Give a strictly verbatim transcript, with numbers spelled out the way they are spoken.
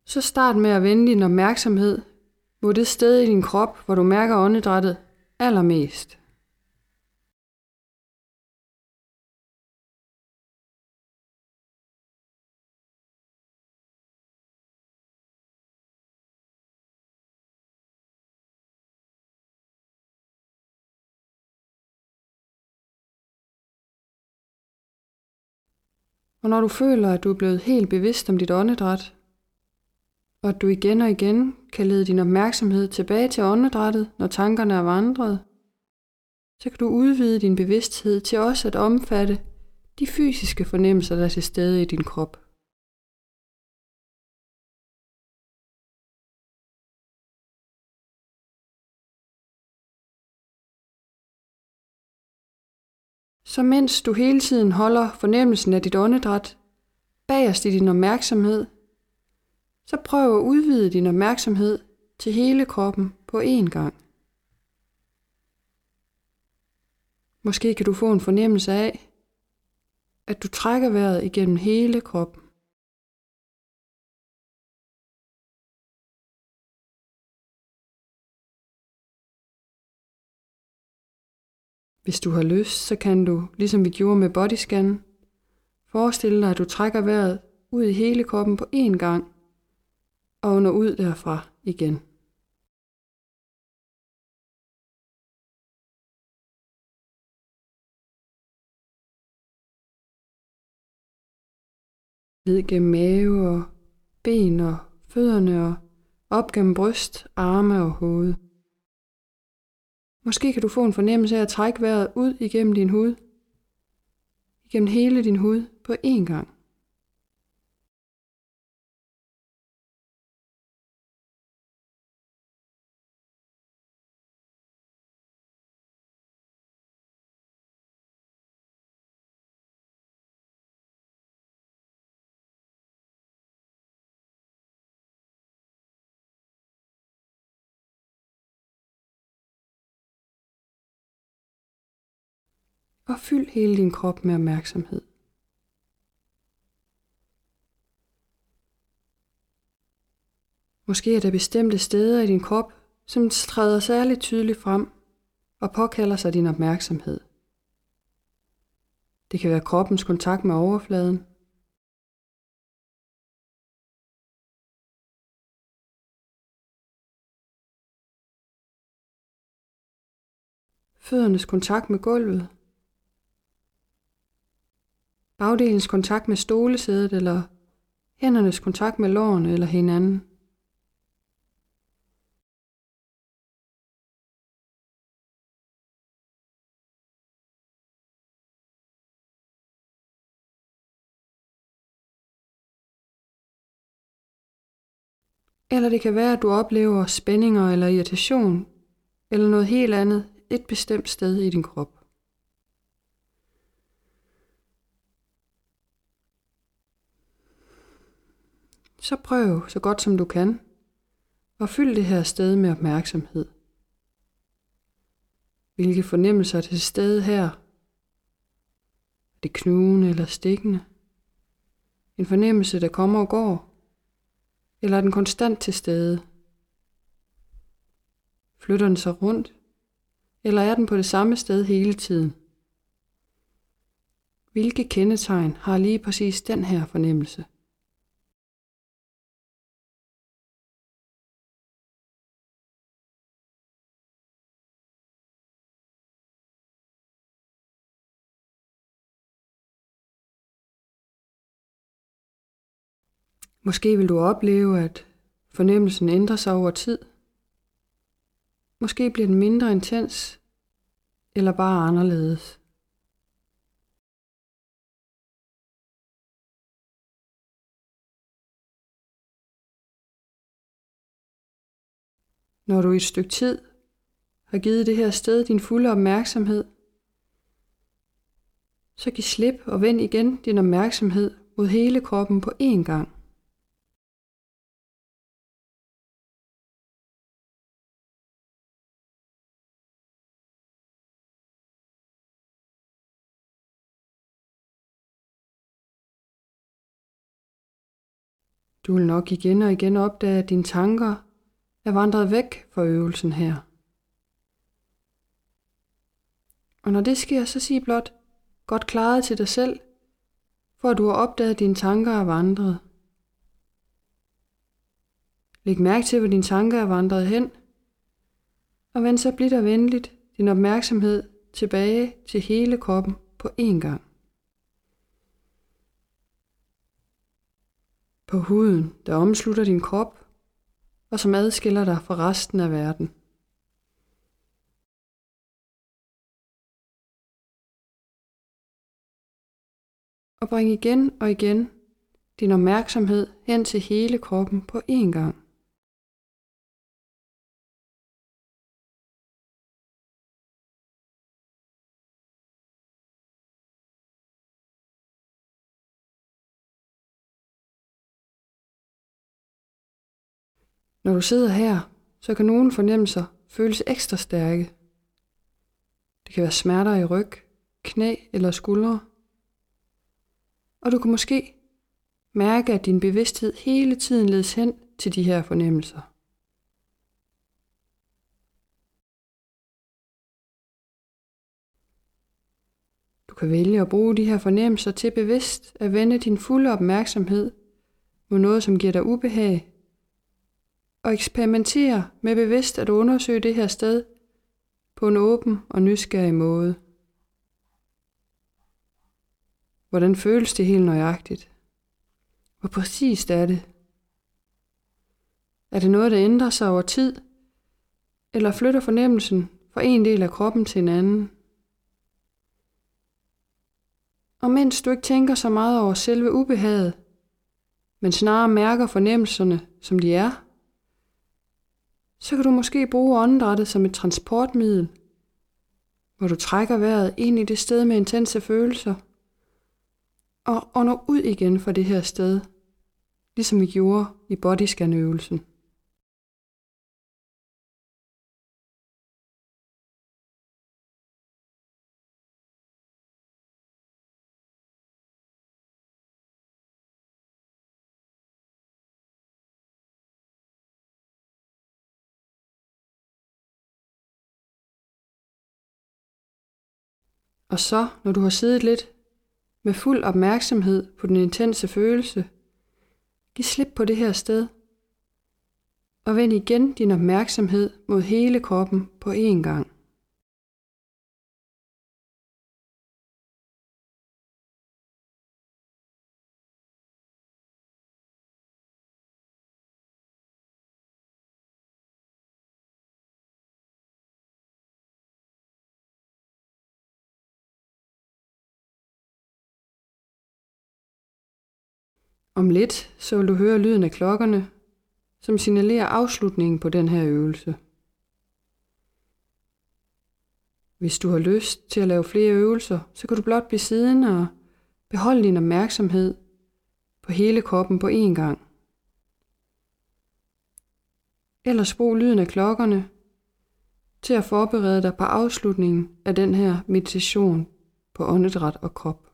Så start med at vende din opmærksomhed mod det sted i din krop, hvor du mærker åndedrættet allermest. Og når du føler, at du er blevet helt bevidst om dit åndedræt, og at du igen og igen kan lede din opmærksomhed tilbage til åndedrættet, når tankerne er vandret, så kan du udvide din bevidsthed til også at omfatte de fysiske fornemmelser, der er til stede i din krop. Så mens du hele tiden holder fornemmelsen af dit åndedræt bagerst i din opmærksomhed, så prøv at udvide din opmærksomhed til hele kroppen på én gang. Måske kan du få en fornemmelse af, at du trækker vejret igennem hele kroppen. Hvis du har lyst, så kan du, ligesom vi gjorde med bodyscan, forestille dig, at du trækker vejret ud i hele kroppen på én gang, og ånder ud derfra igen. Ned gennem mave og ben og fødderne og op gennem bryst, arme og hoved. Måske kan du få en fornemmelse af at trække vejret ud igennem din hud, igennem hele din hud på én gang. Og fyld hele din krop med opmærksomhed. Måske er der bestemte steder i din krop, som træder særligt tydeligt frem og påkalder sig din opmærksomhed. Det kan være kroppens kontakt med overfladen, føddernes kontakt med gulvet, bagdelens kontakt med stolesædet eller hændernes kontakt med lårene eller hinanden. Eller det kan være, at du oplever spændinger eller irritation, eller noget helt andet et bestemt sted i din krop. Så prøv så godt som du kan at fylde det her sted med opmærksomhed. Hvilke fornemmelser er til stede her? Er det knugende eller stikkende? En fornemmelse, der kommer og går? Eller er den konstant til stede? Flytter den sig rundt? Eller er den på det samme sted hele tiden? Hvilke kendetegn har lige præcis den her fornemmelse? Måske vil du opleve, at fornemmelsen ændrer sig over tid. Måske bliver den mindre intens, eller bare anderledes. Når du i et stykke tid har givet det her sted din fulde opmærksomhed, så giv slip og vend igen din opmærksomhed mod hele kroppen på én gang. Du vil nok igen og igen opdage, at dine tanker er vandret væk fra øvelsen her. Og når det sker, så sig blot, godt klaret til dig selv, for at du har opdaget, at dine tanker er vandret. Læg mærke til, hvor dine tanker er vandret hen, og vend så blidt og venligt din opmærksomhed tilbage til hele kroppen på én gang. På huden, der omslutter din krop, og som adskiller dig fra resten af verden. Og bring igen og igen din opmærksomhed hen til hele kroppen på én gang. Når du sidder her, så kan nogle fornemmelser føles ekstra stærke. Det kan være smerter i ryg, knæ eller skuldre. Og du kan måske mærke, at din bevidsthed hele tiden ledes hen til de her fornemmelser. Du kan vælge at bruge de her fornemmelser til bevidst at vende din fulde opmærksomhed mod noget, som giver dig ubehag, og eksperimentere med bevidst at undersøge det her sted på en åben og nysgerrig måde. Hvordan føles det helt nøjagtigt? Hvor præcist er det? Er det noget, der ændrer sig over tid, eller flytter fornemmelsen fra en del af kroppen til en anden? Og mens du ikke tænker så meget over selve ubehaget, men snarere mærker fornemmelserne, som de er, så kan du måske bruge åndedrættet som et transportmiddel, hvor du trækker vejret ind i det sted med intense følelser, og ånder ud igen fra det her sted, ligesom vi gjorde i bodyscan-øvelsen. Og så, når du har siddet lidt med fuld opmærksomhed på den intense følelse, giv slip på det her sted, og vend igen din opmærksomhed mod hele kroppen på én gang. Om lidt så vil du høre lyden af klokkerne, som signalerer afslutningen på den her øvelse. Hvis du har lyst til at lave flere øvelser, så kan du blot blive siddende og beholde din opmærksomhed på hele kroppen på én gang. Ellers brug lyden af klokkerne til at forberede dig på afslutningen af den her meditation på åndedræt og krop.